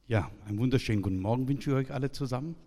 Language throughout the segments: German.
Ja, einen wunderschönen guten Morgen wünsche ich euch alle zusammen.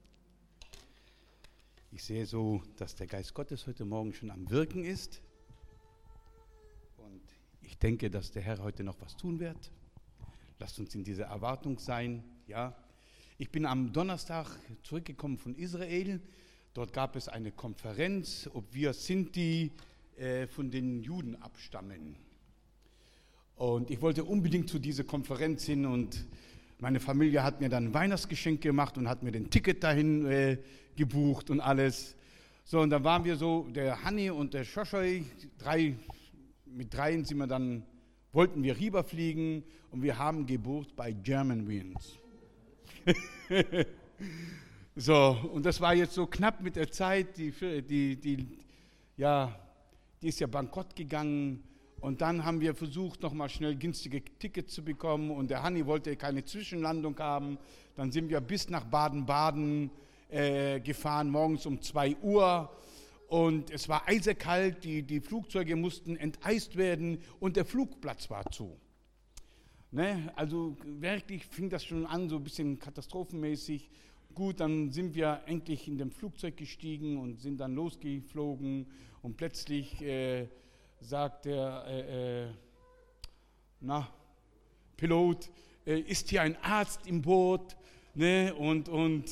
Ich sehe so, dass der Geist Gottes heute Morgen schon am Wirken ist. Und ich denke, dass der Herr heute noch was tun wird. Lasst uns in dieser Erwartung sein. Ja, ich bin am Donnerstag zurückgekommen von Israel. Dort gab es eine Konferenz, ob wir Sinti von den Juden abstammen. Und ich wollte unbedingt zu dieser Konferenz hin und meine Familie hat mir dann ein Weihnachtsgeschenk gemacht und hat mir den Ticket dahin gebucht und alles. So, und dann waren wir so, der Hanni und der Schoschoi, mit dreien wollten wir rüberfliegen und wir haben gebucht bei Germanwings. So, und das war jetzt so knapp mit der Zeit, die ist ja bankrott gegangen. Und dann haben wir versucht, nochmal schnell günstige Tickets zu bekommen. Und der Hanni wollte keine Zwischenlandung haben. Dann sind wir bis nach Baden-Baden gefahren, morgens um 2 Uhr. Und es war eisekalt, die Flugzeuge mussten enteist werden und der Flugplatz war zu. Ne? Also wirklich fing das schon an, so ein bisschen katastrophenmäßig. Gut, dann sind wir endlich in dem Flugzeug gestiegen und sind dann losgeflogen. Und plötzlich sagt der Pilot, ist hier ein Arzt im Boot? Ne? Und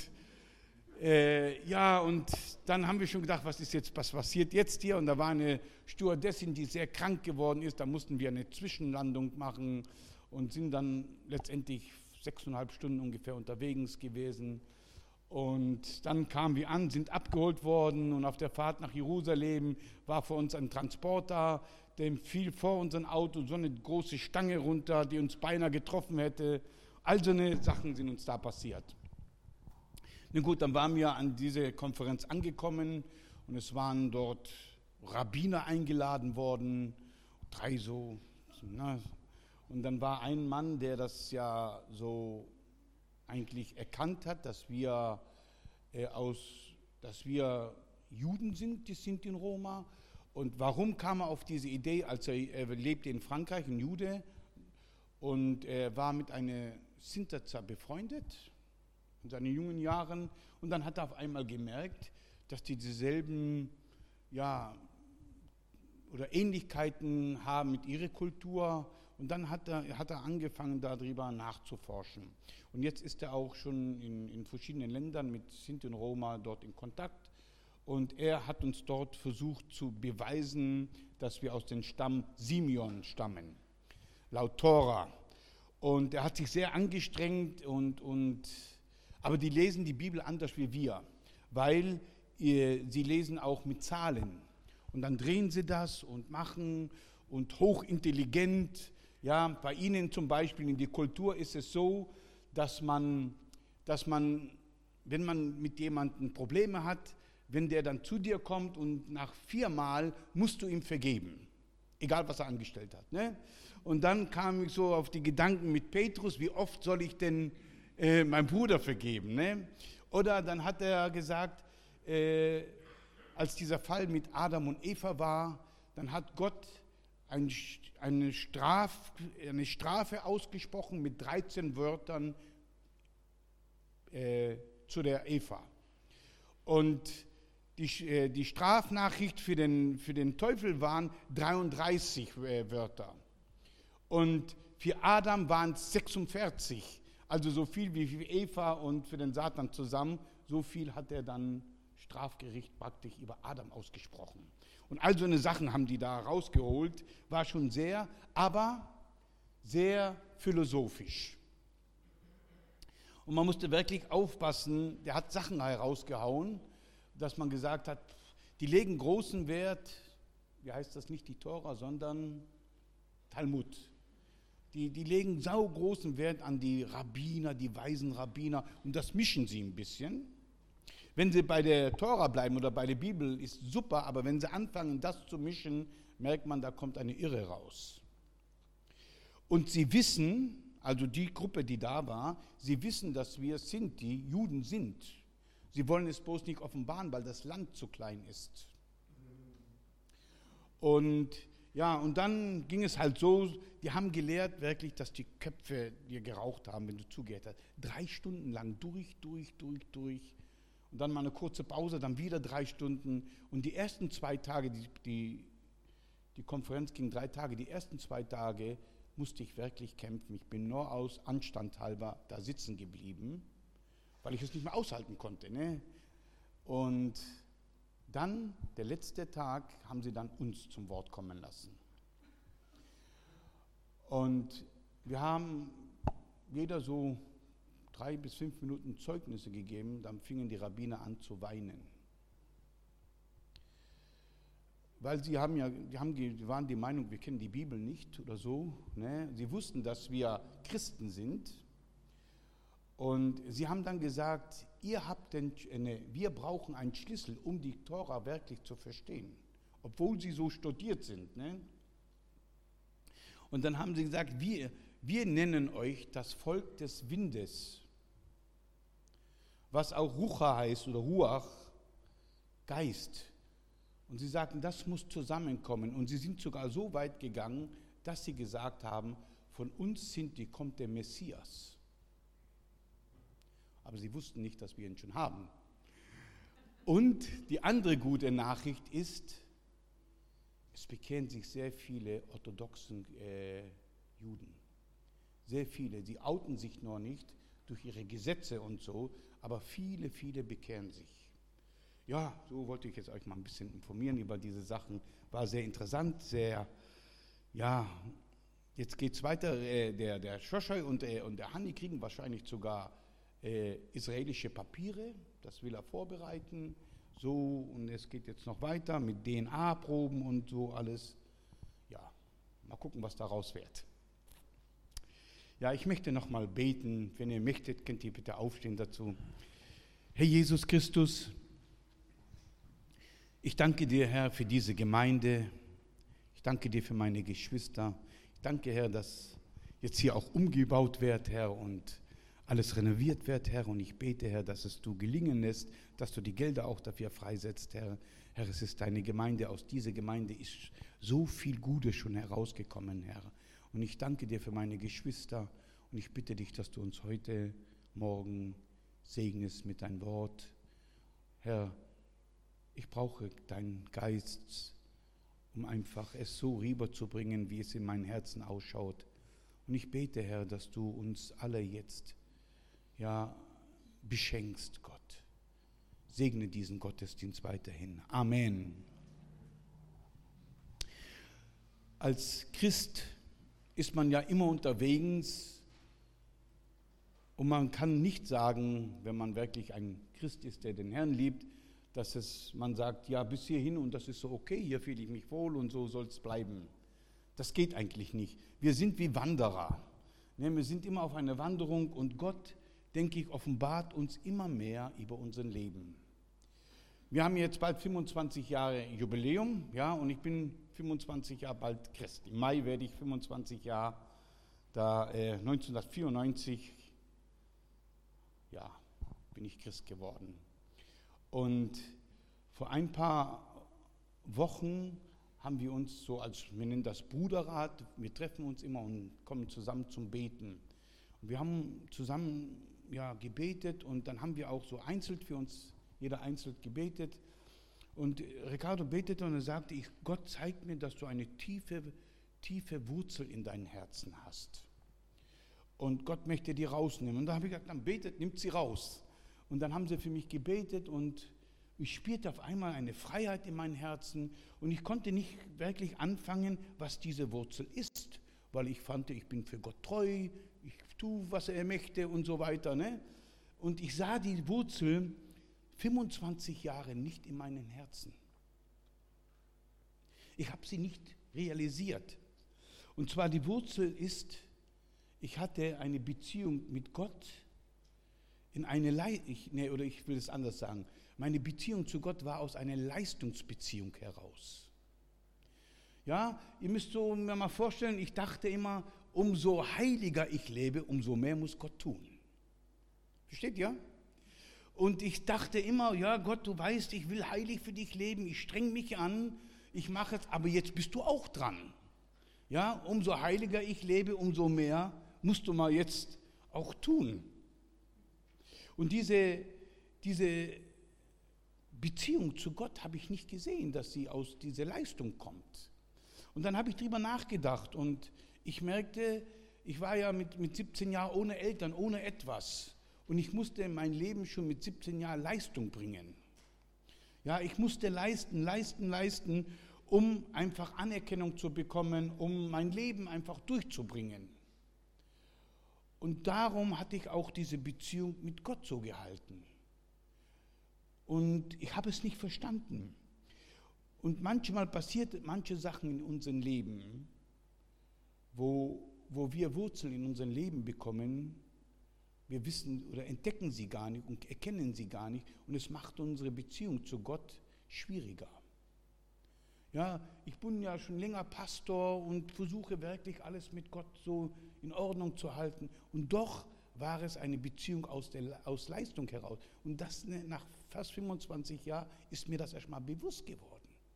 dann haben wir schon gedacht, was passiert jetzt hier? Und da war eine Stewardessin, die sehr krank geworden ist, da mussten wir eine Zwischenlandung machen und sind dann letztendlich 6,5 Stunden ungefähr unterwegs gewesen. Und dann kamen wir an, sind abgeholt worden und auf der Fahrt nach Jerusalem war vor uns ein Transporter, dem fiel vor unserem Auto so eine große Stange runter, die uns beinahe getroffen hätte. All so eine Sachen sind uns da passiert. Na gut, dann waren wir an diese Konferenz angekommen und es waren dort Rabbiner eingeladen worden, 3 so. Und dann war ein Mann, der das ja so eigentlich erkannt hat, dass wir Juden sind, die sind in Roma. Und warum kam er auf diese Idee? Also er lebte in Frankreich, ein Jude, und er war mit einer Sinterza befreundet in seinen jungen Jahren. Und dann hat er auf einmal gemerkt, dass die dieselben oder Ähnlichkeiten haben mit ihrer Kultur. Und dann hat er angefangen, darüber nachzuforschen. Und jetzt ist er auch schon in verschiedenen Ländern mit Sinti und Roma dort in Kontakt. Und er hat uns dort versucht zu beweisen, dass wir aus dem Stamm Simeon stammen, laut Tora. Und er hat sich sehr angestrengt, aber die lesen die Bibel anders wie wir, weil sie lesen auch mit Zahlen. Und dann drehen sie das und machen und hochintelligent. Ja, bei ihnen zum Beispiel in der Kultur ist es so, dass man, wenn man mit jemandem Probleme hat, wenn der dann zu dir kommt und nach 4 Mal musst du ihm vergeben, egal was er angestellt hat. Ne? Und dann kam ich so auf die Gedanken mit Petrus, wie oft soll ich denn meinem Bruder vergeben? Ne? Oder dann hat er gesagt, als dieser Fall mit Adam und Eva war, dann hat Gott eine Strafe ausgesprochen mit 13 Wörtern zu der Eva. Und die Strafnachricht für den Teufel waren 33 Wörter. Und für Adam waren es 46. Also so viel wie für Eva und für den Satan zusammen. So viel hat er dann Strafgericht praktisch über Adam ausgesprochen. Und all so eine Sachen haben die da rausgeholt. War schon sehr philosophisch. Und man musste wirklich aufpassen, der hat Sachen herausgehauen, dass man gesagt hat, die legen großen Wert, wie heißt das, nicht die Tora, sondern Talmud. Die legen saugroßen Wert an die Rabbiner, die weisen Rabbiner, und das mischen sie ein bisschen. Wenn sie bei der Tora bleiben oder bei der Bibel, ist super, aber wenn sie anfangen, das zu mischen, merkt man, da kommt eine Irre raus. Und sie wissen, also die Gruppe, die da war, sie wissen, dass wir Sinti, Juden sind. Sie wollen es bloß nicht offenbaren, weil das Land zu klein ist. Und ja, und dann ging es halt so, die haben gelehrt wirklich, dass die Köpfe dir geraucht haben, wenn du zugehört hast. 3 Stunden lang durch. Und dann mal eine kurze Pause, dann wieder 3 Stunden. Und die ersten 2 Tage, die Konferenz ging 3 Tage, die ersten 2 Tage musste ich wirklich kämpfen. Ich bin nur aus Anstand halber da sitzen geblieben, weil ich es nicht mehr aushalten konnte. Ne? Und dann, der letzte Tag, haben sie dann uns zum Wort kommen lassen. Und wir haben jeder so 3 bis 5 Minuten Zeugnisse gegeben, dann fingen die Rabbiner an zu weinen. Weil die waren die Meinung, wir kennen die Bibel nicht oder so. Ne? Sie wussten, dass wir Christen sind. Und sie haben dann gesagt, wir brauchen einen Schlüssel, um die Tora wirklich zu verstehen, obwohl sie so studiert sind. Ne? Und dann haben sie gesagt, wir nennen euch das Volk des Windes, was auch Rucha heißt oder Ruach, Geist. Und sie sagten, das muss zusammenkommen. Und sie sind sogar so weit gegangen, dass sie gesagt haben, von uns kommt der Messias. Aber sie wussten nicht, dass wir ihn schon haben. Und die andere gute Nachricht ist, es bekehren sich sehr viele orthodoxen Juden. Sehr viele. Sie outen sich noch nicht durch ihre Gesetze und so, aber viele bekehren sich. Ja, so wollte ich jetzt euch mal ein bisschen informieren über diese Sachen. War sehr interessant, jetzt geht es weiter. Der Shoshai und der Hanni kriegen wahrscheinlich sogar israelische Papiere, das will er vorbereiten. So, und es geht jetzt noch weiter mit DNA-Proben und so alles. Ja, mal gucken, was daraus wird. Ja, ich möchte noch mal beten. Wenn ihr möchtet, könnt ihr bitte aufstehen dazu. Herr Jesus Christus, ich danke dir, Herr, für diese Gemeinde. Ich danke dir für meine Geschwister. Ich danke, Herr, dass jetzt hier auch umgebaut wird, Herr, und alles renoviert wird, Herr. Und ich bete, Herr, dass es du gelingen lässt, dass du die Gelder auch dafür freisetzt, Herr. Herr, es ist deine Gemeinde. Aus dieser Gemeinde ist so viel Gutes schon herausgekommen, Herr. Und ich danke dir für meine Geschwister. Und ich bitte dich, dass du uns heute Morgen segnest mit deinem Wort. Herr, ich brauche deinen Geist, um einfach es so rüberzubringen, wie es in meinem Herzen ausschaut. Und ich bete, Herr, dass du uns alle jetzt beschenkst, Gott. Segne diesen Gottesdienst weiterhin. Amen. Als Christ ist man ja immer unterwegs und man kann nicht sagen, wenn man wirklich ein Christ ist, der den Herrn liebt, dass man sagt, ja, bis hierhin und das ist so okay, hier fühle ich mich wohl und so soll es bleiben. Das geht eigentlich nicht. Wir sind wie Wanderer. Ne, wir sind immer auf einer Wanderung und Gott, denke ich, offenbart uns immer mehr über unser Leben. Wir haben jetzt bald 25 Jahre Jubiläum, ja, und ich bin 25 Jahre bald Christ. Im Mai werde ich 25 Jahre, 1994, bin ich Christ geworden. Und vor ein paar Wochen haben wir uns so wir nennen das Bruderrat, wir treffen uns immer und kommen zusammen zum Beten. Und wir haben zusammen gebetet und dann haben wir auch so einzeln für uns, jeder einzeln gebetet. Und Ricardo betete und er sagte, Gott zeigt mir, dass du eine tiefe Wurzel in deinem Herzen hast. Und Gott möchte die rausnehmen. Und da habe ich gesagt, dann betet, nimmt sie raus. Und dann haben sie für mich gebetet und ich spürte auf einmal eine Freiheit in meinem Herzen und ich konnte nicht wirklich anfangen, was diese Wurzel ist, weil ich fand, ich bin für Gott treu, ich tue, was er möchte und so weiter. Ne? Und ich sah die Wurzel 25 Jahre nicht in meinem Herzen. Ich habe sie nicht realisiert. Und zwar die Wurzel ist, ich hatte eine Beziehung mit Gott, ich will es anders sagen, meine Beziehung zu Gott war aus einer Leistungsbeziehung heraus. Ja, ihr müsst mir mal vorstellen, ich dachte immer, umso heiliger ich lebe, umso mehr muss Gott tun. Versteht ihr? Und ich dachte immer, ja Gott, du weißt, ich will heilig für dich leben, ich streng mich an, ich mache es, aber jetzt bist du auch dran. Ja, umso heiliger ich lebe, umso mehr musst du mal jetzt auch tun. Und diese Beziehung zu Gott habe ich nicht gesehen, dass sie aus dieser Leistung kommt. Und dann habe ich drüber nachgedacht und ich merkte, ich war ja mit 17 Jahren ohne Eltern, ohne etwas. Und ich musste in mein Leben schon mit 17 Jahren Leistung bringen. Ja, ich musste leisten, um einfach Anerkennung zu bekommen, um mein Leben einfach durchzubringen. Und darum hatte ich auch diese Beziehung mit Gott so gehalten. Und ich habe es nicht verstanden. Und manchmal passiert manche Sachen in unserem Leben, wo wir Wurzeln in unserem Leben bekommen, wir wissen oder entdecken sie gar nicht und erkennen sie gar nicht und es macht unsere Beziehung zu Gott schwieriger. Ja, ich bin ja schon länger Pastor und versuche wirklich alles mit Gott so in Ordnung zu halten und doch war es eine Beziehung aus Leistung heraus und das nach fast 25 Jahren ist mir das erstmal bewusst geworden.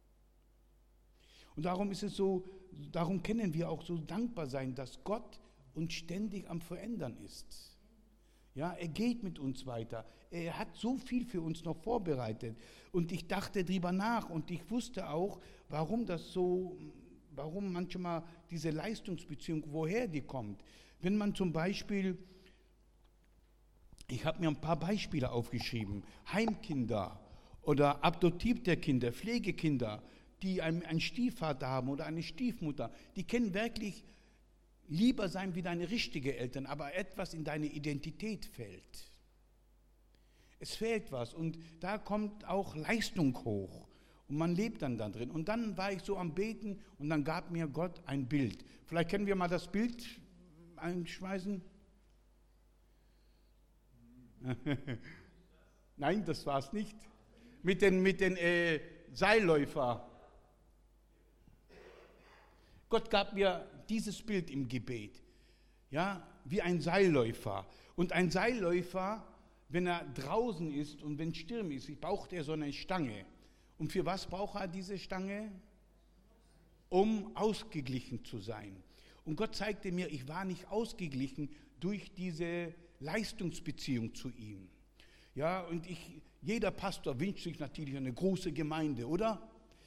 Und darum ist es so, darum können wir auch so dankbar sein, dass Gott uns ständig am Verändern ist. Ja, er geht mit uns weiter. Er hat so viel für uns noch vorbereitet. Und ich dachte drüber nach und ich wusste auch, warum manchmal diese Leistungsbeziehung, woher die kommt. Wenn man zum Beispiel, ich habe mir ein paar Beispiele aufgeschrieben, Heimkinder oder adoptierte Kinder, Pflegekinder, die einen Stiefvater haben oder eine Stiefmutter, die können wirklich lieber sein wie deine richtigen Eltern, aber etwas in deine Identität fehlt. Es fehlt was und da kommt auch Leistung hoch und man lebt dann da drin. Und dann war ich so am Beten und dann gab mir Gott ein Bild. Vielleicht können wir mal das Bild einschmeißen. Nein, das war es nicht. Mit den Seilläufer. Gott gab mir dieses Bild im Gebet, ja, wie ein Seilläufer. Und ein Seilläufer, wenn er draußen ist und wenn Sturm ist, braucht er so eine Stange. Und für was braucht er diese Stange? Um ausgeglichen zu sein. Und Gott zeigte mir, ich war nicht ausgeglichen durch diese Leistungsbeziehung zu ihm. Ja, und jeder Pastor wünscht sich natürlich eine große Gemeinde, oder?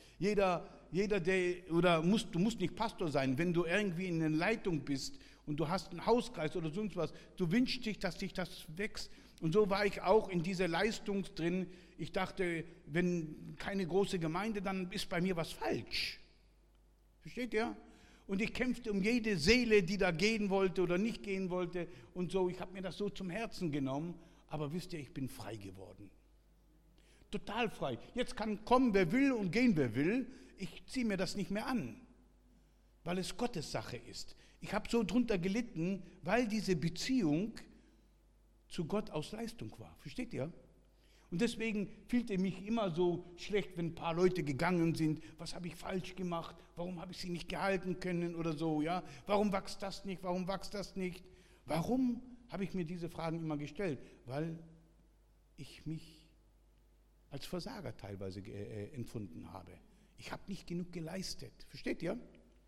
Du musst nicht Pastor sein, wenn du irgendwie in einer Leitung bist und du hast einen Hauskreis oder sonst was, du wünschst dich, dass sich das wächst. Und so war ich auch in dieser Leistung drin. Ich dachte, wenn keine große Gemeinde, dann ist bei mir was falsch. Versteht ihr? Und ich kämpfte um jede Seele, die da gehen wollte oder nicht gehen wollte und so. Ich habe mir das so zum Herzen genommen, aber wisst ihr, ich bin frei geworden. Total frei. Jetzt kann kommen, wer will und gehen, wer will. Ich ziehe mir das nicht mehr an, weil es Gottes Sache ist. Ich habe so drunter gelitten, weil diese Beziehung zu Gott aus Leistung war. Versteht ihr? Und deswegen fühlte ich mich immer so schlecht, wenn ein paar Leute gegangen sind. Was habe ich falsch gemacht? Warum habe ich sie nicht gehalten können oder so? Ja? Warum wächst das nicht? Warum wächst das nicht? Warum habe ich mir diese Fragen immer gestellt? Weil ich mich als Versager teilweise empfunden habe. Ich habe nicht genug geleistet. Versteht ihr?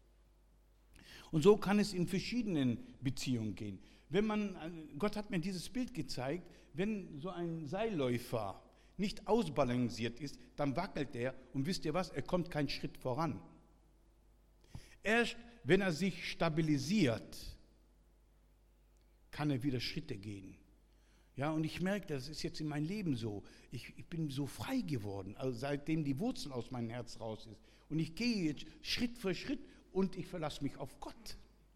Und so kann es in verschiedenen Beziehungen gehen. Gott hat mir dieses Bild gezeigt, wenn so ein Seilläufer nicht ausbalanciert ist, dann wackelt er und wisst ihr was, er kommt keinen Schritt voran. Erst wenn er sich stabilisiert, kann er wieder Schritte gehen. Ja, und ich merke, das ist jetzt in meinem Leben so. Ich bin so frei geworden, also seitdem die Wurzel aus meinem Herz raus ist. Und ich gehe jetzt Schritt für Schritt und ich verlasse mich auf Gott.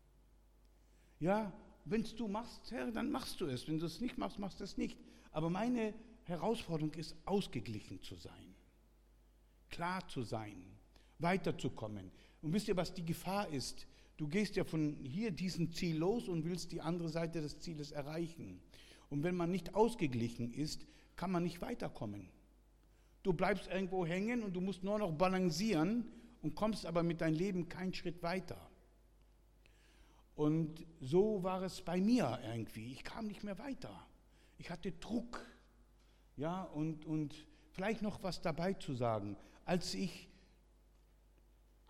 Ja, wenn du machst, Herr, dann machst du es. Wenn du es nicht machst, machst du es nicht. Aber meine Herausforderung ist, ausgeglichen zu sein, klar zu sein, weiterzukommen. Und wisst ihr, was die Gefahr ist? Du gehst ja von hier diesem Ziel los und willst die andere Seite des Zieles erreichen. Und wenn man nicht ausgeglichen ist, kann man nicht weiterkommen. Du bleibst irgendwo hängen und du musst nur noch balancieren und kommst aber mit deinem Leben keinen Schritt weiter. Und so war es bei mir irgendwie. Ich kam nicht mehr weiter. Ich hatte Druck. Ja, und vielleicht noch was dabei zu sagen. Als ich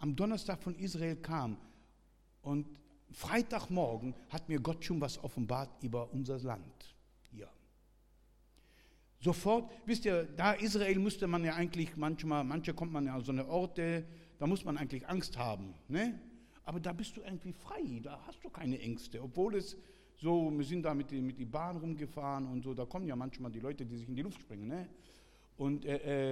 am Donnerstag von Israel kam und Freitagmorgen hat mir Gott schon was offenbart über unser Land hier. Sofort, wisst ihr, da Israel musste man ja eigentlich manche kommt man ja an so eine Orte, da muss man eigentlich Angst haben, ne? Aber da bist du irgendwie frei, da hast du keine Ängste, obwohl es so, wir sind da mit die Bahn rumgefahren und so, da kommen ja manchmal die Leute, die sich in die Luft springen, ne? Und,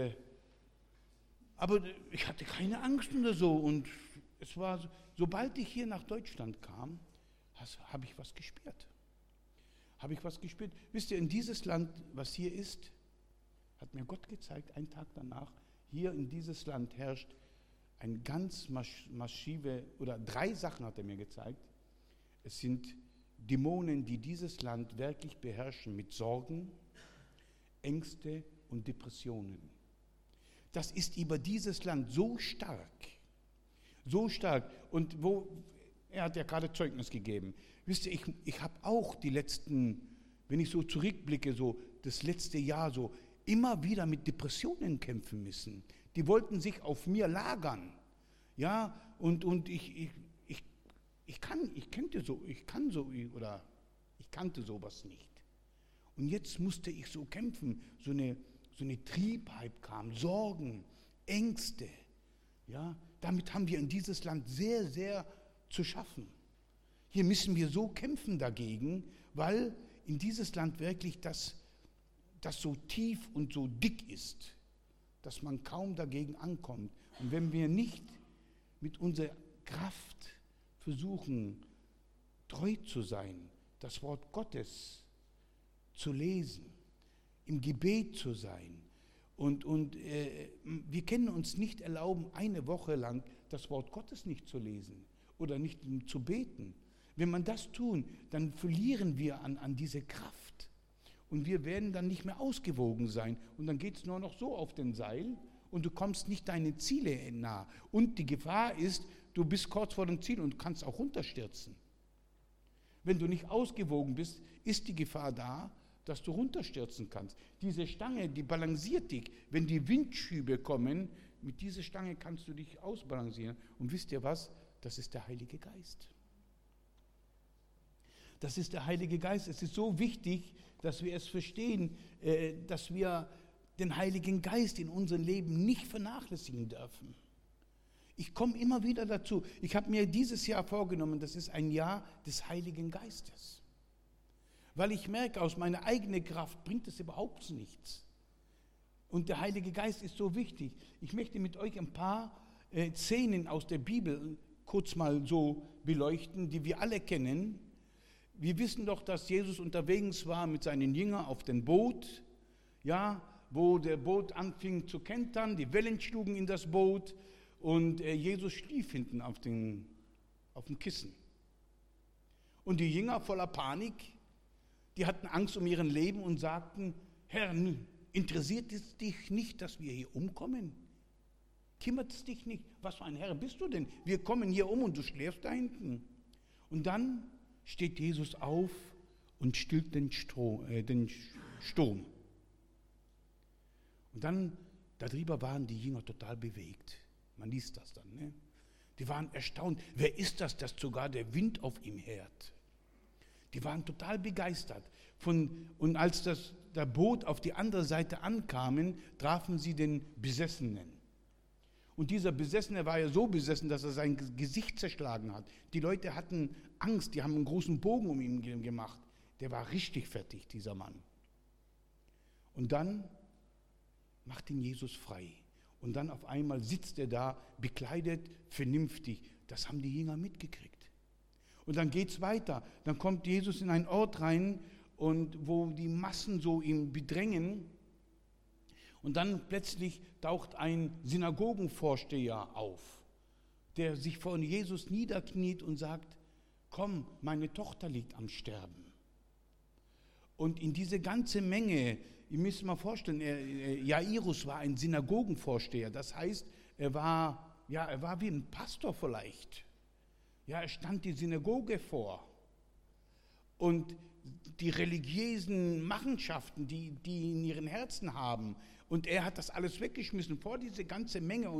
aber ich hatte keine Angst oder so und es war, sobald ich hier nach Deutschland kam, habe ich was gespürt. Wisst ihr, in dieses Land, was hier ist, hat mir Gott gezeigt, einen Tag danach, hier in dieses Land herrscht ein ganz massive, oder 3 Sachen hat er mir gezeigt. Es sind Dämonen, die dieses Land wirklich beherrschen mit Sorgen, Ängste und Depressionen. Das ist über dieses Land so stark. Und er hat ja gerade Zeugnis gegeben. Wisst ihr, ich habe auch die letzten, wenn ich so zurückblicke, so das letzte Jahr so immer wieder mit Depressionen kämpfen müssen. Die wollten sich auf mir lagern. Ja, und ich kannte sowas nicht. Und jetzt musste ich so kämpfen, so eine Triebheit kam, Sorgen, Ängste. Ja, damit haben wir in dieses Land sehr, sehr zu schaffen. Hier müssen wir so kämpfen dagegen, weil in dieses Land wirklich das so tief und so dick ist, dass man kaum dagegen ankommt. Und wenn wir nicht mit unserer Kraft versuchen, treu zu sein, das Wort Gottes zu lesen, im Gebet zu sein, und wir können uns nicht erlauben, eine Woche lang das Wort Gottes nicht zu lesen oder nicht zu beten. Wenn man das tun, dann verlieren wir an diese Kraft. Und wir werden dann nicht mehr ausgewogen sein. Und dann geht es nur noch so auf den Seil und du kommst nicht deinen Zielen nahe. Und die Gefahr ist, du bist kurz vor dem Ziel und kannst auch runterstürzen. Wenn du nicht ausgewogen bist, ist die Gefahr da, dass du runterstürzen kannst. Diese Stange, die balanciert dich. Wenn die Windschübe kommen, mit dieser Stange kannst du dich ausbalancieren. Und wisst ihr was? Das ist der Heilige Geist. Das ist der Heilige Geist. Es ist so wichtig, dass wir es verstehen, dass wir den Heiligen Geist in unserem Leben nicht vernachlässigen dürfen. Ich komme immer wieder dazu. Ich habe mir dieses Jahr vorgenommen, das ist ein Jahr des Heiligen Geistes. Weil ich merke, aus meiner eigenen Kraft bringt es überhaupt nichts. Und der Heilige Geist ist so wichtig. Ich möchte mit euch ein paar Szenen aus der Bibel kurz mal so beleuchten, die wir alle kennen. Wir wissen doch, dass Jesus unterwegs war mit seinen Jüngern auf dem Boot, ja, wo der Boot anfing zu kentern, die Wellen schlugen in das Boot und Jesus schlief hinten auf dem Kissen. Und die Jünger voller Panik, die hatten Angst um ihren Leben und sagten, Herr, interessiert es dich nicht, dass wir hier umkommen? Kümmert es dich nicht? Was für ein Herr bist du denn? Wir kommen hier um und du schläfst da hinten. Und dann steht Jesus auf und stillt den Sturm. Und dann, darüber waren die Jünger total bewegt. Man liest das dann, ne? Die waren erstaunt. Wer ist das, dass sogar der Wind auf ihm herrscht? Die waren total begeistert. Und als der Boot auf die andere Seite ankamen, trafen sie den Besessenen. Und dieser Besessene war ja so besessen, dass er sein Gesicht zerschlagen hat. Die Leute hatten Angst, die haben einen großen Bogen um ihn gemacht. Der war richtig fertig, dieser Mann. Und dann macht ihn Jesus frei. Und dann auf einmal sitzt er da, bekleidet, vernünftig. Das haben die Jünger mitgekriegt. Und dann geht es weiter. Dann kommt Jesus in einen Ort rein, und wo die Massen so ihn bedrängen. Und dann plötzlich taucht ein Synagogenvorsteher auf, der sich vor Jesus niederkniet und sagt, komm, meine Tochter liegt am Sterben. Und in diese ganze Menge, ihr müsst mal vorstellen, Jairus war ein Synagogenvorsteher. Das heißt, er war wie ein Pastor vielleicht. Ja, er stand die Synagoge vor. Und die religiösen Machenschaften, die in ihren Herzen haben. Und er hat das alles weggeschmissen vor diese ganze Menge und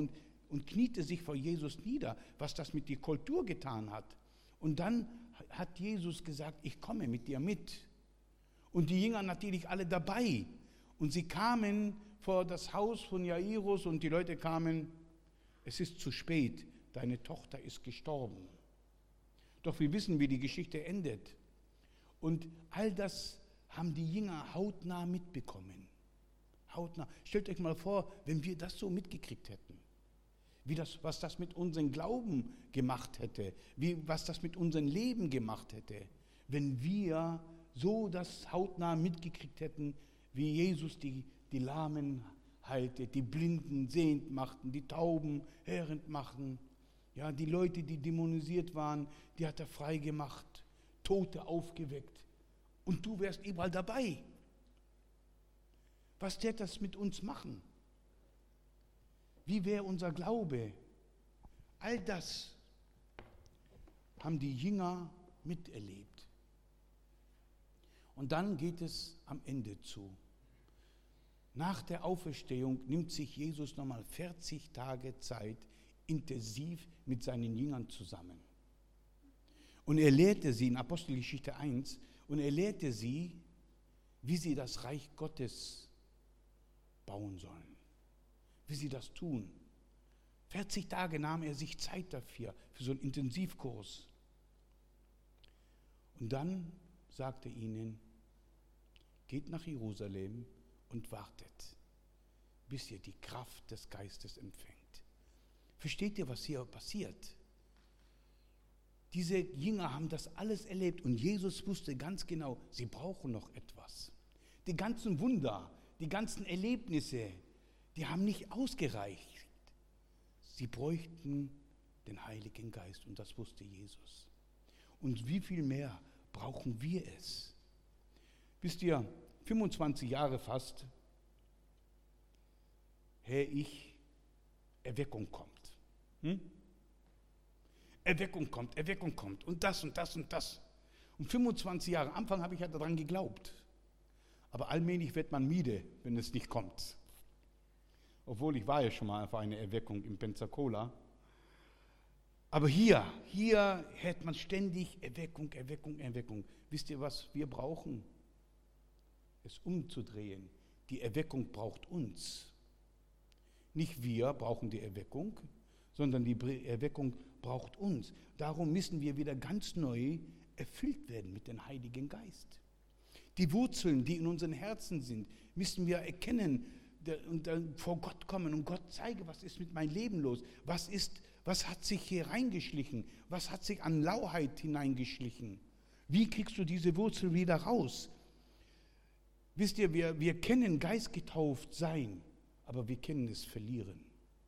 und kniete sich vor Jesus nieder, was das mit der Kultur getan hat. Und dann hat Jesus gesagt, ich komme mit dir mit. Und die Jünger natürlich alle dabei. Und sie kamen vor das Haus von Jairus und die Leute kamen, es ist zu spät, deine Tochter ist gestorben. Doch wir wissen, wie die Geschichte endet. Und all das haben die Jünger hautnah mitbekommen. Hautnah. Stellt euch mal vor, wenn wir das so mitgekriegt hätten. Was das mit unserem Glauben gemacht hätte. Was das mit unserem Leben gemacht hätte. Wenn wir so das hautnah mitgekriegt hätten, wie Jesus die Lahmen heilte, die Blinden sehend machten, die Tauben hörend machten. Ja, die Leute, die dämonisiert waren, die hat er frei gemacht, Tote aufgeweckt. Und du wärst überall dabei. Was wird das mit uns machen? Wie wäre unser Glaube? All das haben die Jünger miterlebt. Und dann geht es am Ende zu. Nach der Auferstehung nimmt sich Jesus nochmal 40 Tage Zeit intensiv mit seinen Jüngern zusammen. Und er lehrte sie in Apostelgeschichte 1, und er lehrte sie, wie sie das Reich Gottes bauen sollen, wie sie das tun. 40 Tage nahm er sich Zeit dafür, für so einen Intensivkurs. Und dann sagte er ihnen, geht nach Jerusalem und wartet, bis ihr die Kraft des Geistes empfängt. Versteht ihr, was hier passiert? Diese Jünger haben das alles erlebt und Jesus wusste ganz genau, sie brauchen noch etwas. Die ganzen Wunder, die ganzen Erlebnisse, die haben nicht ausgereicht. Sie bräuchten den Heiligen Geist und das wusste Jesus. Und wie viel mehr brauchen wir es? Wisst ihr, 25 Jahre fast, Erweckung kommt. Erweckung kommt und das und das und das. Und 25 Jahre, am Anfang habe ich ja daran geglaubt. Aber allmählich wird man müde, wenn es nicht kommt. Obwohl ich war ja schon mal auf eine Erweckung in Pensacola. Aber hier hört man ständig Erweckung. Wisst ihr, was wir brauchen? Es umzudrehen. Die Erweckung braucht uns. Nicht wir brauchen die Erweckung, sondern die Erweckung braucht uns. Darum müssen wir wieder ganz neu erfüllt werden mit dem Heiligen Geist. Die Wurzeln, die in unseren Herzen sind, müssen wir erkennen und dann vor Gott kommen und Gott zeige, was ist mit meinem Leben los? Was hat sich hier reingeschlichen? Was hat sich an Lauheit hineingeschlichen? Wie kriegst du diese Wurzel wieder raus? Wisst ihr, wir kennen geistgetauft sein, aber wir kennen es verlieren.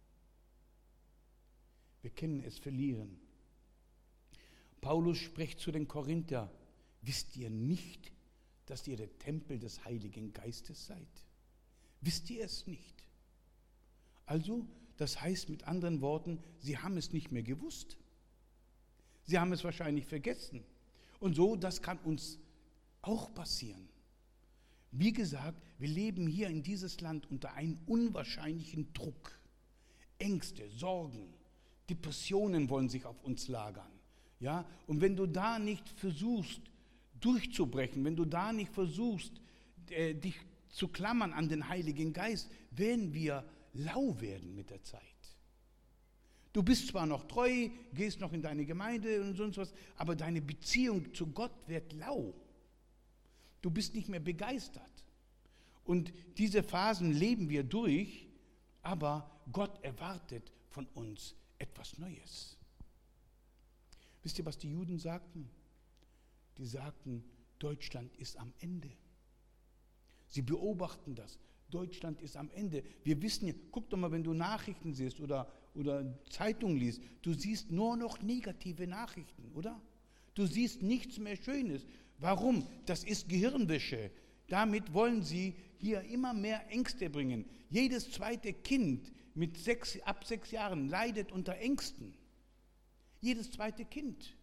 Wir kennen es verlieren. Paulus spricht zu den Korinther, wisst ihr nicht, dass ihr der Tempel des Heiligen Geistes seid? Wisst ihr es nicht? Also, das heißt mit anderen Worten, sie haben es nicht mehr gewusst. Sie haben es wahrscheinlich vergessen. Und so, das kann uns auch passieren. Wie gesagt, wir leben hier in dieses Land unter einem unwahrscheinlichen Druck. Ängste, Sorgen, Depressionen wollen sich auf uns lagern. Ja? Und wenn du da nicht versuchst, durchzubrechen, wenn du da nicht versuchst, dich zu klammern an den Heiligen Geist, werden wir lau werden mit der Zeit. Du bist zwar noch treu, gehst noch in deine Gemeinde und sonst was, aber deine Beziehung zu Gott wird lau. Du bist nicht mehr begeistert. Und diese Phasen leben wir durch, aber Gott erwartet von uns etwas Neues. Wisst ihr, was die Juden sagten? Die sagten, Deutschland ist am Ende. Sie beobachten das. Deutschland ist am Ende. Wir wissen ja, guck doch mal, wenn du Nachrichten siehst oder Zeitungen liest, du siehst nur noch negative Nachrichten, oder? Du siehst nichts mehr Schönes. Warum? Das ist Gehirnwäsche. Damit wollen sie hier immer mehr Ängste bringen. Jedes zweite Kind ab 6 Jahren leidet unter Ängsten. Jedes zweite Kind.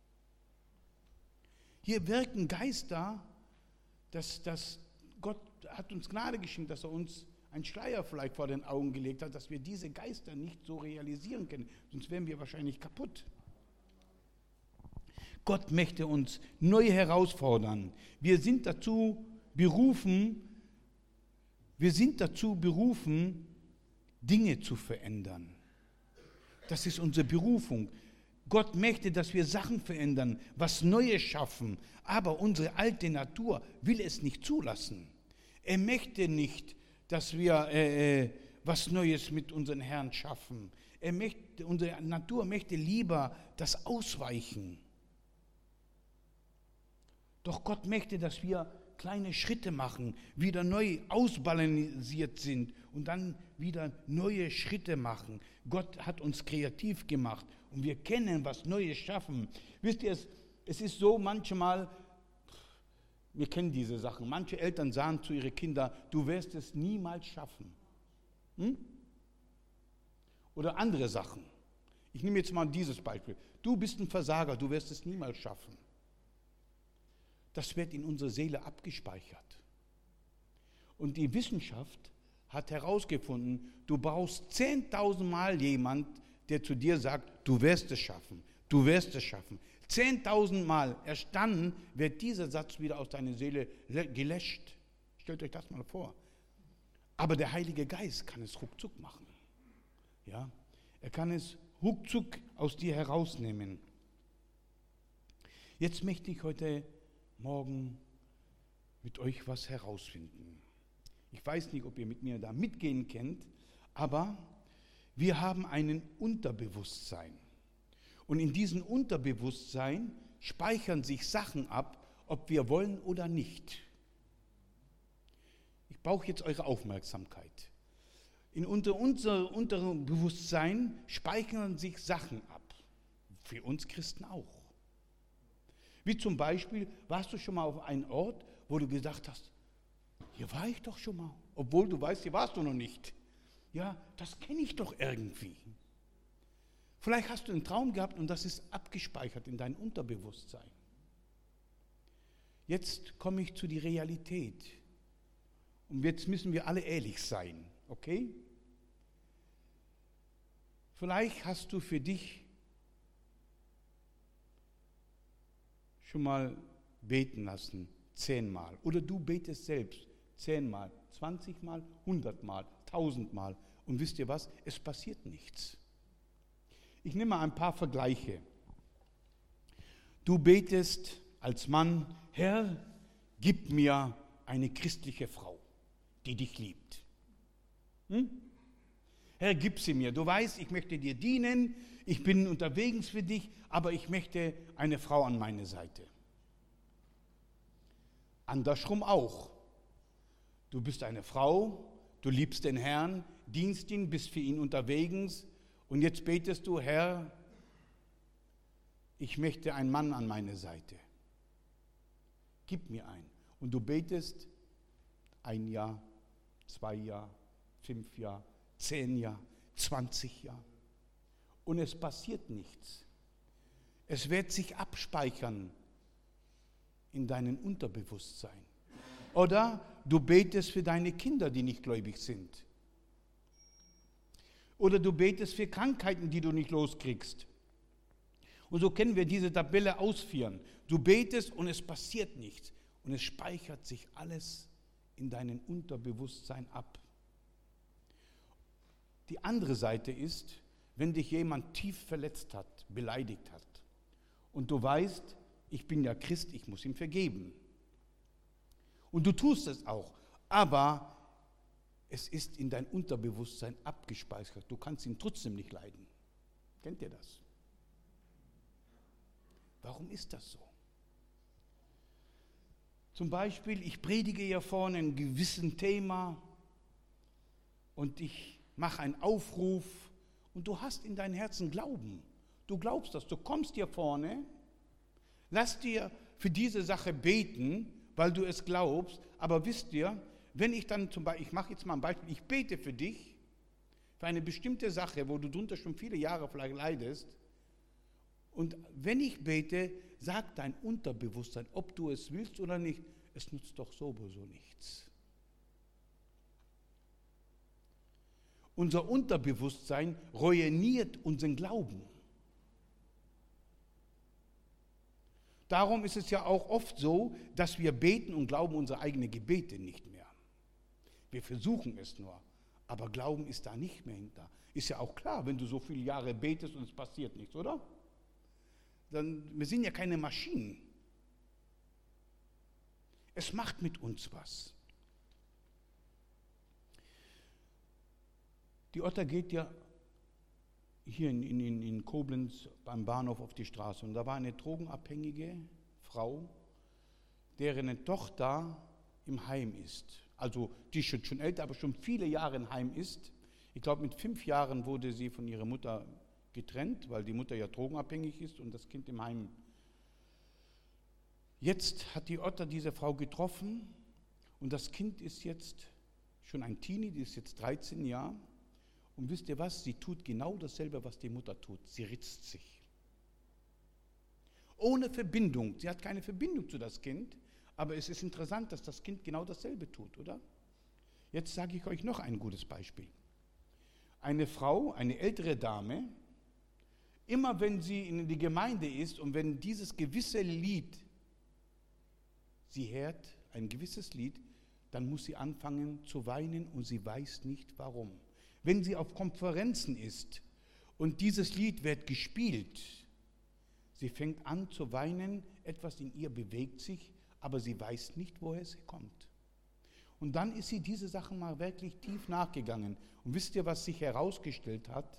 Hier wirken Geister, dass Gott hat uns Gnade geschenkt, dass er uns einen Schleier vielleicht vor den Augen gelegt hat, dass wir diese Geister nicht so realisieren können. Sonst wären wir wahrscheinlich kaputt. Gott möchte uns neu herausfordern. Wir sind dazu berufen, Dinge zu verändern. Das ist unsere Berufung. Gott möchte, dass wir Sachen verändern, was Neues schaffen, aber unsere alte Natur will es nicht zulassen. Er möchte nicht, dass wir was Neues mit unseren Herrn schaffen. Unsere Natur möchte lieber das Ausweichen. Doch Gott möchte, dass wir kleine Schritte machen, wieder neu ausbalanciert sind und dann wieder neue Schritte machen. Gott hat uns kreativ gemacht und wir können was Neues schaffen. Wisst ihr, es ist so manchmal, wir kennen diese Sachen, manche Eltern sagen zu ihren Kindern, du wirst es niemals schaffen. Oder andere Sachen. Ich nehme jetzt mal dieses Beispiel. Du bist ein Versager, du wirst es niemals schaffen. Das wird in unserer Seele abgespeichert. Und die Wissenschaft hat herausgefunden, du brauchst 10.000 Mal jemand, der zu dir sagt, du wirst es schaffen, du wirst es schaffen. 10.000 Mal, erst dann wird dieser Satz wieder aus deiner Seele gelöscht. Stellt euch das mal vor. Aber der Heilige Geist kann es ruckzuck machen. Ja? Er kann es ruckzuck aus dir herausnehmen. Jetzt möchte ich heute Morgen mit euch was herausfinden. Ich weiß nicht, ob ihr mit mir da mitgehen könnt, aber wir haben ein Unterbewusstsein. Und in diesem Unterbewusstsein speichern sich Sachen ab, ob wir wollen oder nicht. Ich brauche jetzt eure Aufmerksamkeit. In unserem Unterbewusstsein speichern sich Sachen ab. Für uns Christen auch. Wie zum Beispiel, warst du schon mal auf einem Ort, wo du gedacht hast, hier war ich doch schon mal, obwohl du weißt, hier warst du noch nicht. Ja, das kenne ich doch irgendwie. Vielleicht hast du einen Traum gehabt und das ist abgespeichert in dein Unterbewusstsein. Jetzt komme ich zu der Realität. Und jetzt müssen wir alle ehrlich sein, okay? Vielleicht hast du für dich schon mal beten lassen, 10 Mal. Oder du betest selbst 10 Mal, 20 Mal, 100 Mal, 1000 Mal. Und wisst ihr was? Es passiert nichts. Ich nehme mal ein paar Vergleiche. Du betest als Mann, Herr, gib mir eine christliche Frau, die dich liebt. Herr, gib sie mir. Du weißt, ich möchte dir dienen, ich bin unterwegs für dich, aber ich möchte eine Frau an meine Seite. Andersrum auch. Du bist eine Frau, du liebst den Herrn, dienst ihn, bist für ihn unterwegs und jetzt betest du, Herr, ich möchte einen Mann an meine Seite. Gib mir einen. Und du betest 1 Jahr, 2 Jahre, 5 Jahre, 10 Jahre, 20 Jahre. Und es passiert nichts. Es wird sich abspeichern in deinem Unterbewusstsein. Oder du betest für deine Kinder, die nicht gläubig sind. Oder du betest für Krankheiten, die du nicht loskriegst. Und so können wir diese Tabelle ausführen. Du betest und es passiert nichts. Und es speichert sich alles in deinem Unterbewusstsein ab. Die andere Seite ist, wenn dich jemand tief verletzt hat, beleidigt hat und du weißt, ich bin ja Christ, ich muss ihm vergeben. Und du tust es auch, aber es ist in dein Unterbewusstsein abgespeichert. Du kannst ihn trotzdem nicht leiden. Kennt ihr das? Warum ist das so? Zum Beispiel, ich predige hier vorne ein gewissen Thema und ich mache einen Aufruf und du hast in deinem Herzen Glauben. Du glaubst das, du kommst hier vorne, lass dir für diese Sache beten, weil du es glaubst, aber wisst ihr, wenn ich dann zum Beispiel, ich mache jetzt mal ein Beispiel, ich bete für dich, für eine bestimmte Sache, wo du drunter schon viele Jahre vielleicht leidest, und wenn ich bete, sagt dein Unterbewusstsein, ob du es willst oder nicht, es nutzt doch sowieso nichts. Unser Unterbewusstsein ruiniert unseren Glauben. Darum ist es ja auch oft so, dass wir beten und glauben unsere eigenen Gebete nicht mehr. Wir versuchen es nur, aber Glauben ist da nicht mehr hinter. Ist ja auch klar, wenn du so viele Jahre betest und es passiert nichts, oder? Wir sind ja keine Maschinen. Es macht mit uns was. Die Otter geht ja hier in Koblenz beim Bahnhof auf die Straße und da war eine drogenabhängige Frau, deren Tochter im Heim ist. Also die ist schon älter, aber schon viele Jahre im Heim ist. Ich glaube, mit 5 Jahren wurde sie von ihrer Mutter getrennt, weil die Mutter ja drogenabhängig ist und das Kind im Heim. Jetzt hat die Otter diese Frau getroffen und das Kind ist jetzt schon ein Teenie, die ist jetzt 13 Jahre. Und wisst ihr was? Sie tut genau dasselbe, was die Mutter tut. Sie ritzt sich. Ohne Verbindung. Sie hat keine Verbindung zu das Kind, aber es ist interessant, dass das Kind genau dasselbe tut, oder? Jetzt sage ich euch noch ein gutes Beispiel. Eine Frau, eine ältere Dame, immer wenn sie in die Gemeinde ist und wenn dieses gewisse Lied, sie hört ein gewisses Lied, dann muss sie anfangen zu weinen und sie weiß nicht warum. Wenn sie auf Konferenzen ist und dieses Lied wird gespielt, sie fängt an zu weinen, etwas in ihr bewegt sich, aber sie weiß nicht, woher es kommt. Und dann ist sie diese Sachen mal wirklich tief nachgegangen. Und wisst ihr, was sich herausgestellt hat?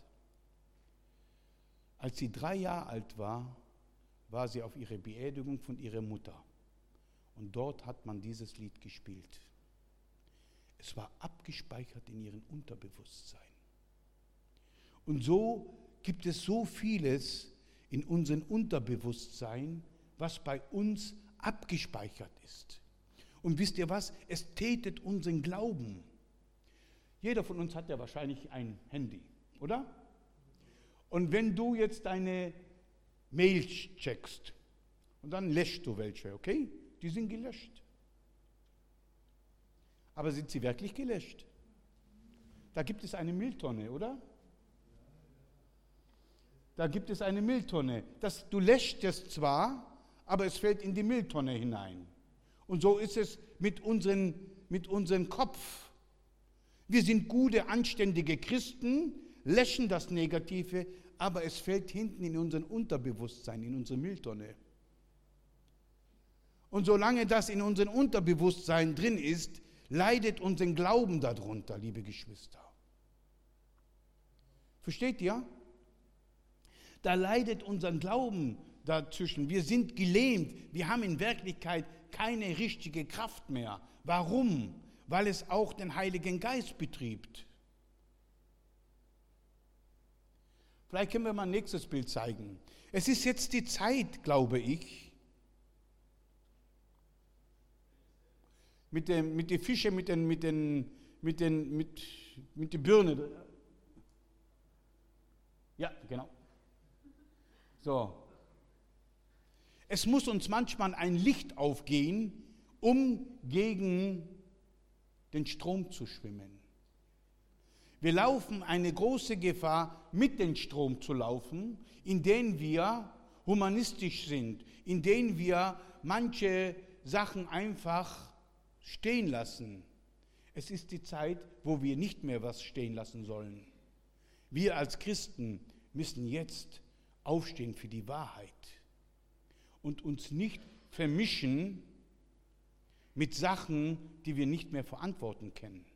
Als sie 3 Jahre alt war, war sie auf ihrer Beerdigung von ihrer Mutter. Und dort hat man dieses Lied gespielt. Es war abgespeichert in ihrem Unterbewusstsein. Und so gibt es so vieles in unserem Unterbewusstsein, was bei uns abgespeichert ist. Und wisst ihr was? Es tätet unseren Glauben. Jeder von uns hat ja wahrscheinlich ein Handy, oder? Und wenn du jetzt deine Mails checkst und dann löschst du welche, okay? Die sind gelöscht. Aber sind sie wirklich gelöscht? Da gibt es eine Mülltonne, oder? Da gibt es eine Mülltonne. Du löscht es zwar, aber es fällt in die Mülltonne hinein. Und so ist es mit unserem Kopf. Wir sind gute, anständige Christen, löschen das Negative, aber es fällt hinten in unser Unterbewusstsein, in unsere Mülltonne. Und solange das in unserem Unterbewusstsein drin ist, leidet unser Glauben darunter, liebe Geschwister. Versteht ihr? Da leidet unser Glauben dazwischen. Wir sind gelähmt. Wir haben in Wirklichkeit keine richtige Kraft mehr. Warum? Weil es auch den Heiligen Geist betriebt. Vielleicht können wir mal ein nächstes Bild zeigen. Es ist jetzt die Zeit, glaube ich, mit den Fischen, mit den Birnen. Ja, genau. So. Es muss uns manchmal ein Licht aufgehen, um gegen den Strom zu schwimmen. Wir laufen eine große Gefahr, mit dem Strom zu laufen, indem wir humanistisch sind, indem wir manche Sachen einfach stehen lassen. Es ist die Zeit, wo wir nicht mehr was stehen lassen sollen. Wir als Christen müssen jetzt aufstehen für die Wahrheit und uns nicht vermischen mit Sachen, die wir nicht mehr verantworten können.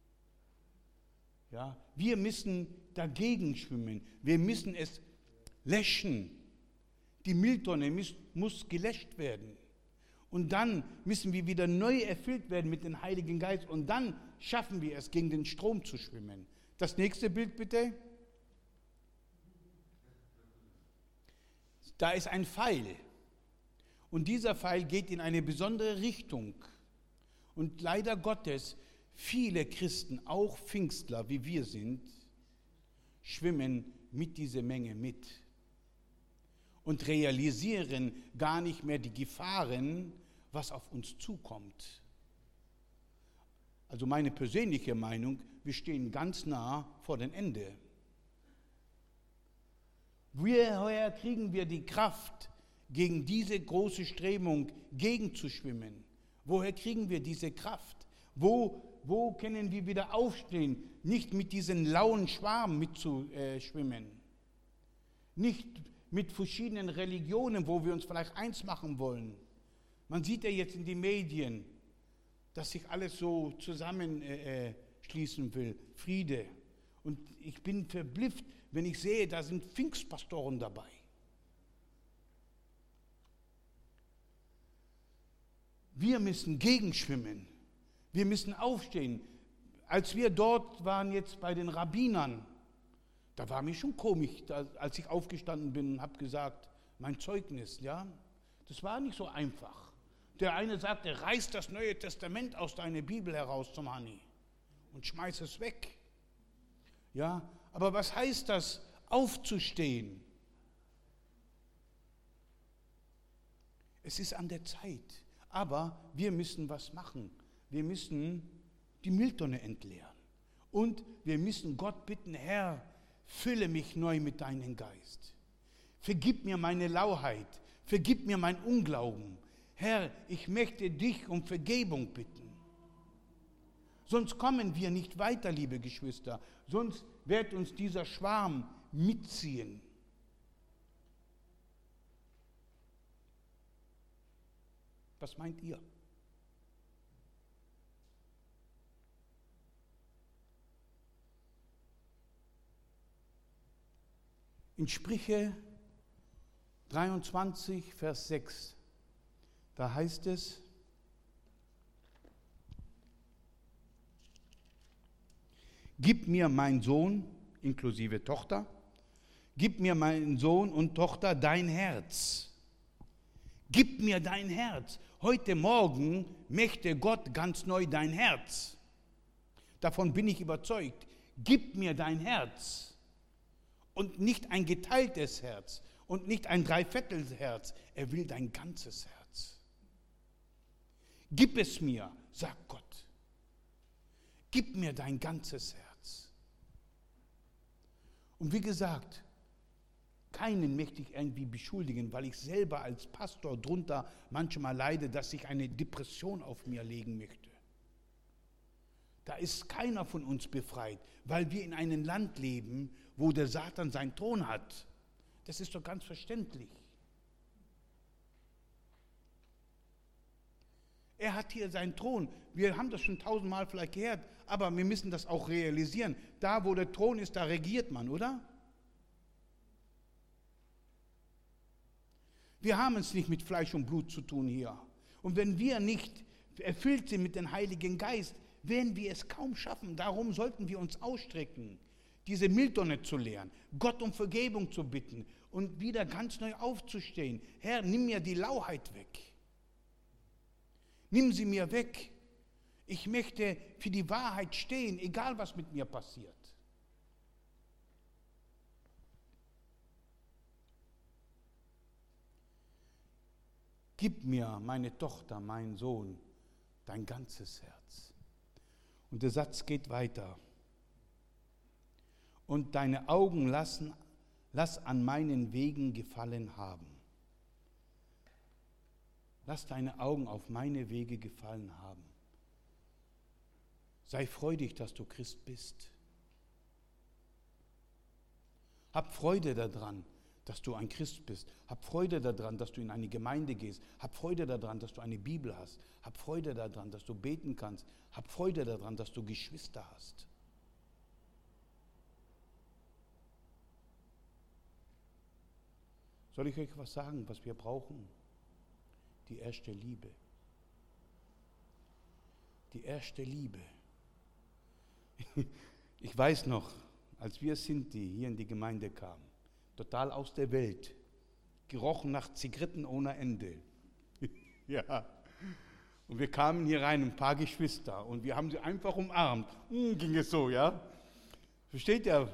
Ja, wir müssen dagegen schwimmen. Wir müssen es löschen. Die Mülltonne muss gelöscht werden. Und dann müssen wir wieder neu erfüllt werden mit dem Heiligen Geist. Und dann schaffen wir es, gegen den Strom zu schwimmen. Das nächste Bild bitte. Da ist ein Pfeil. Und dieser Pfeil geht in eine besondere Richtung. Und leider Gottes, viele Christen, auch Pfingstler, wie wir sind, schwimmen mit dieser Menge mit und realisieren gar nicht mehr die Gefahren, was auf uns zukommt. Also meine persönliche Meinung, wir stehen ganz nah vor dem Ende. Woher kriegen wir die Kraft, gegen diese große Strömung gegenzuschwimmen? Woher kriegen wir diese Kraft? Wo können wir wieder aufstehen, nicht mit diesen lauen Schwarm mitzuschwimmen? Nicht mit verschiedenen Religionen, wo wir uns vielleicht eins machen wollen. Man sieht ja jetzt in den Medien, dass sich alles so zusammenschließen will. Friede. Und ich bin verblüfft, wenn ich sehe, da sind Pfingstpastoren dabei. Wir müssen gegenschwimmen. Wir müssen aufstehen. Als wir dort waren jetzt bei den Rabbinern, da war mir schon komisch, als ich aufgestanden bin und habe gesagt, mein Zeugnis, ja, das war nicht so einfach. Der eine sagte, reiß das Neue Testament aus deiner Bibel heraus zum Hanni und schmeiß es weg. Ja, aber was heißt das, aufzustehen? Es ist an der Zeit, aber wir müssen was machen. Wir müssen die Mülltonne entleeren und wir müssen Gott bitten, Herr, fülle mich neu mit deinem Geist. Vergib mir meine Lauheit, vergib mir mein Unglauben. Herr, ich möchte dich um Vergebung bitten. Sonst kommen wir nicht weiter, liebe Geschwister. Sonst wird uns dieser Schwarm mitziehen. Was meint ihr? In Sprüche 23, Vers 6, da heißt es, gib mir mein Sohn, inklusive Tochter, gib mir mein Sohn und Tochter dein Herz. Gib mir dein Herz. Heute Morgen möchte Gott ganz neu dein Herz. Davon bin ich überzeugt. Gib mir dein Herz. Und nicht ein geteiltes Herz und nicht ein Dreiviertelherz. Er will dein ganzes Herz. Gib es mir, sagt Gott. Gib mir dein ganzes Herz. Und wie gesagt, keinen möchte ich irgendwie beschuldigen, weil ich selber als Pastor drunter manchmal leide, dass ich eine Depression auf mir legen möchte. Da ist keiner von uns befreit, weil wir in einem Land leben, wo der Satan seinen Thron hat. Das ist doch ganz verständlich. Er hat hier seinen Thron. Wir haben das schon 1000-mal vielleicht gehört, aber wir müssen das auch realisieren. Da, wo der Thron ist, da regiert man, oder? Wir haben es nicht mit Fleisch und Blut zu tun hier. Und wenn wir nicht erfüllt sind mit dem Heiligen Geist, werden wir es kaum schaffen. Darum sollten wir uns ausstrecken, diese Mülltonne zu leeren, Gott um Vergebung zu bitten und wieder ganz neu aufzustehen. Herr, nimm mir die Lauheit weg. Nimm sie mir weg. Ich möchte für die Wahrheit stehen, egal was mit mir passiert. Gib mir, meine Tochter, mein Sohn, dein ganzes Herz. Und der Satz geht weiter. Und deine Augen lass an meinen Wegen gefallen haben. Lass deine Augen auf meine Wege gefallen haben. Sei freudig, dass du Christ bist. Hab Freude daran, dass du ein Christ bist. Hab Freude daran, dass du in eine Gemeinde gehst. Hab Freude daran, dass du eine Bibel hast. Hab Freude daran, dass du beten kannst. Hab Freude daran, dass du Geschwister hast. Soll ich euch was sagen, was wir brauchen? Die erste Liebe. Die erste Liebe. Ich weiß noch, als wir Sinti hier in die Gemeinde kamen, total aus der Welt, gerochen nach Zigaretten ohne Ende. Ja. Und wir kamen hier rein, ein paar Geschwister, und wir haben sie einfach umarmt. Ging es so, ja? Versteht ihr?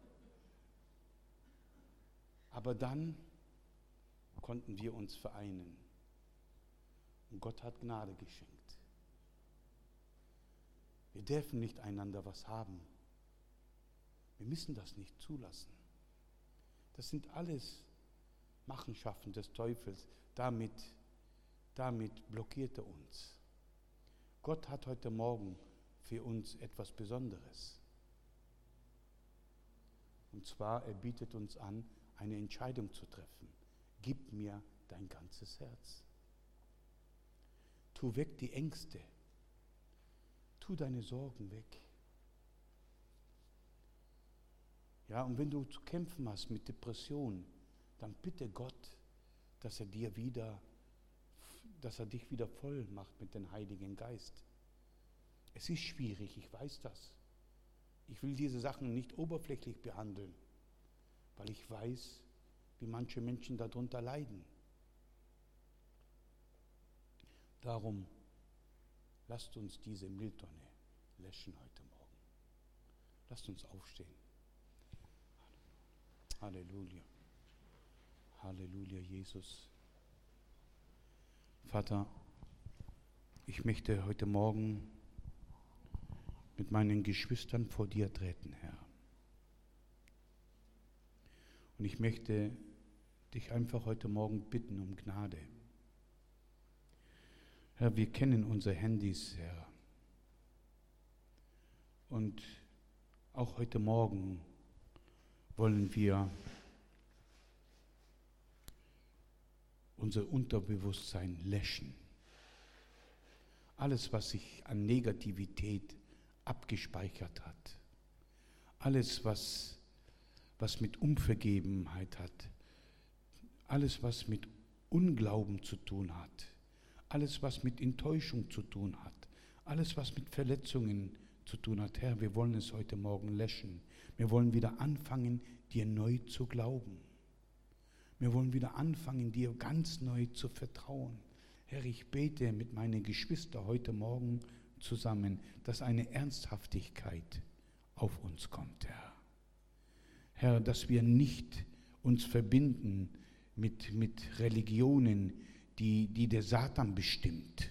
Aber dann konnten wir uns vereinen. Und Gott hat Gnade geschenkt. Wir dürfen nicht einander was haben. Wir müssen das nicht zulassen. Das sind alles Machenschaften des Teufels. Damit blockiert er uns. Gott hat heute Morgen für uns etwas Besonderes. Und zwar, er bietet uns an, eine Entscheidung zu treffen. Gib mir dein ganzes Herz. Tu weg die Ängste. Tu deine Sorgen weg. Ja, und wenn du zu kämpfen hast mit Depressionen, dann bitte Gott, dass er dich wieder voll macht mit dem Heiligen Geist. Es ist schwierig, ich weiß das. Ich will diese Sachen nicht oberflächlich behandeln, weil ich weiß, wie manche Menschen darunter leiden. Darum lasst uns diese Mülltonne löschen heute Morgen. Lasst uns aufstehen. Halleluja. Halleluja, Jesus. Vater, ich möchte heute Morgen mit meinen Geschwistern vor dir treten, Herr. Und ich möchte dich einfach heute Morgen bitten um Gnade. Herr, wir kennen unsere Handys, Herr. Und auch heute Morgen wollen wir unser Unterbewusstsein löschen. Alles, was sich an Negativität abgespeichert hat, alles, was mit Unvergebenheit hat, alles, was mit Unglauben zu tun hat, alles, was mit Enttäuschung zu tun hat, alles, was mit Verletzungen zu tun hat, Herr, wir wollen es heute Morgen löschen. Wir wollen wieder anfangen, dir neu zu glauben. Wir wollen wieder anfangen, dir ganz neu zu vertrauen. Herr, ich bete mit meinen Geschwistern heute Morgen zusammen, dass eine Ernsthaftigkeit auf uns kommt, Herr. Herr, dass wir nicht uns verbinden mit Religionen, die der Satan bestimmt.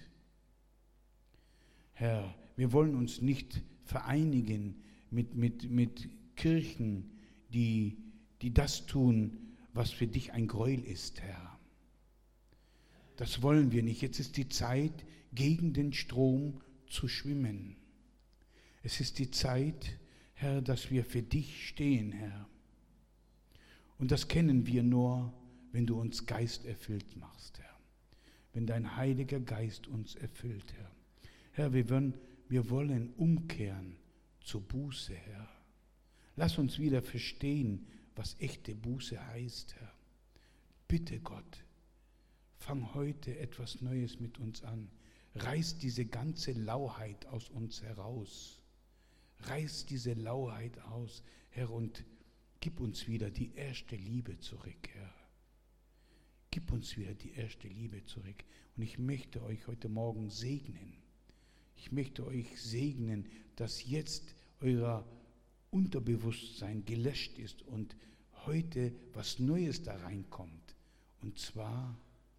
Herr, wir wollen uns nicht vereinigen mit Kirchen, die das tun, was für dich ein Gräuel ist, Herr. Das wollen wir nicht. Jetzt ist die Zeit, gegen den Strom zu schwimmen. Es ist die Zeit, Herr, dass wir für dich stehen, Herr. Und das kennen wir nur, wenn du uns geisterfüllt machst, Herr. Wenn dein Heiliger Geist uns erfüllt, Herr. Herr, wir wollen umkehren zur Buße, Herr. Lass uns wieder verstehen, was echte Buße heißt, Herr. Bitte Gott, fang heute etwas Neues mit uns an. Reiß diese ganze Lauheit aus uns heraus. Reiß diese Lauheit aus, Herr, und gib uns wieder die erste Liebe zurück, Herr. Gib uns wieder die erste Liebe zurück. Und ich möchte euch heute Morgen segnen. Ich möchte euch segnen, dass jetzt euer Unterbewusstsein gelöscht ist und heute was Neues da reinkommt. Und zwar,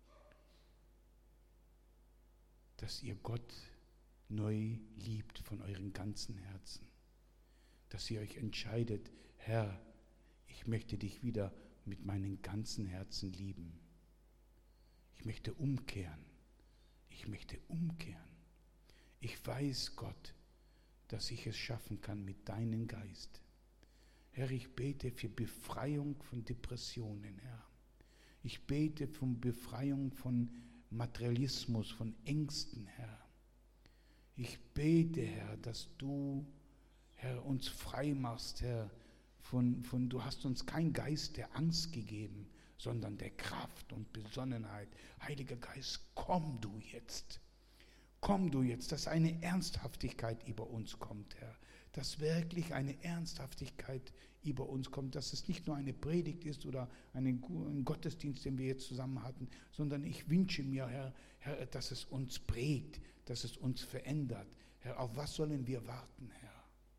dass ihr Gott neu liebt von eurem ganzen Herzen. Dass ihr euch entscheidet, Herr, ich möchte dich wieder mit meinem ganzen Herzen lieben. Ich möchte umkehren. Ich möchte umkehren. Ich weiß, Gott, dass ich es schaffen kann mit deinem Geist. Herr, ich bete für Befreiung von Depressionen, Herr. Ich bete für Befreiung von Materialismus, von Ängsten, Herr. Ich bete, Herr, dass du, Herr, uns frei machst, Herr, du hast uns keinen Geist der Angst gegeben, sondern der Kraft und Besonnenheit. Heiliger Geist, komm du jetzt. Komm du jetzt, dass eine Ernsthaftigkeit über uns kommt, Herr. Dass wirklich eine Ernsthaftigkeit über uns kommt, dass es nicht nur eine Predigt ist oder ein Gottesdienst, den wir jetzt zusammen hatten, sondern ich wünsche mir, Herr, dass es uns prägt, dass es uns verändert. Herr, auf was sollen wir warten, Herr?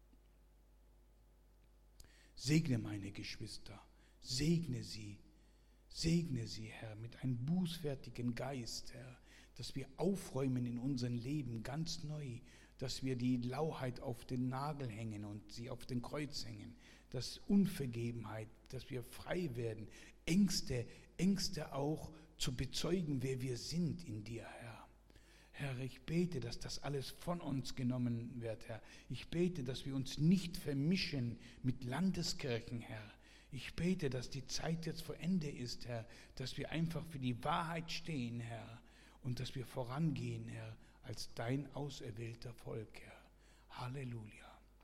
Segne meine Geschwister, segne sie, Herr, mit einem bußfertigen Geist, Herr, dass wir aufräumen in unserem Leben ganz neu, dass wir die Lauheit auf den Nagel hängen und sie auf den Kreuz hängen, dass Unvergebenheit, dass wir frei werden, Ängste auch zu bezeugen, wer wir sind in dir, Herr. Herr, ich bete, dass das alles von uns genommen wird, Herr. Ich bete, dass wir uns nicht vermischen mit Landeskirchen, Herr. Ich bete, dass die Zeit jetzt vor Ende ist, Herr, dass wir einfach für die Wahrheit stehen, Herr, und dass wir vorangehen, Herr, als dein auserwählter Volk, Herr. Halleluja.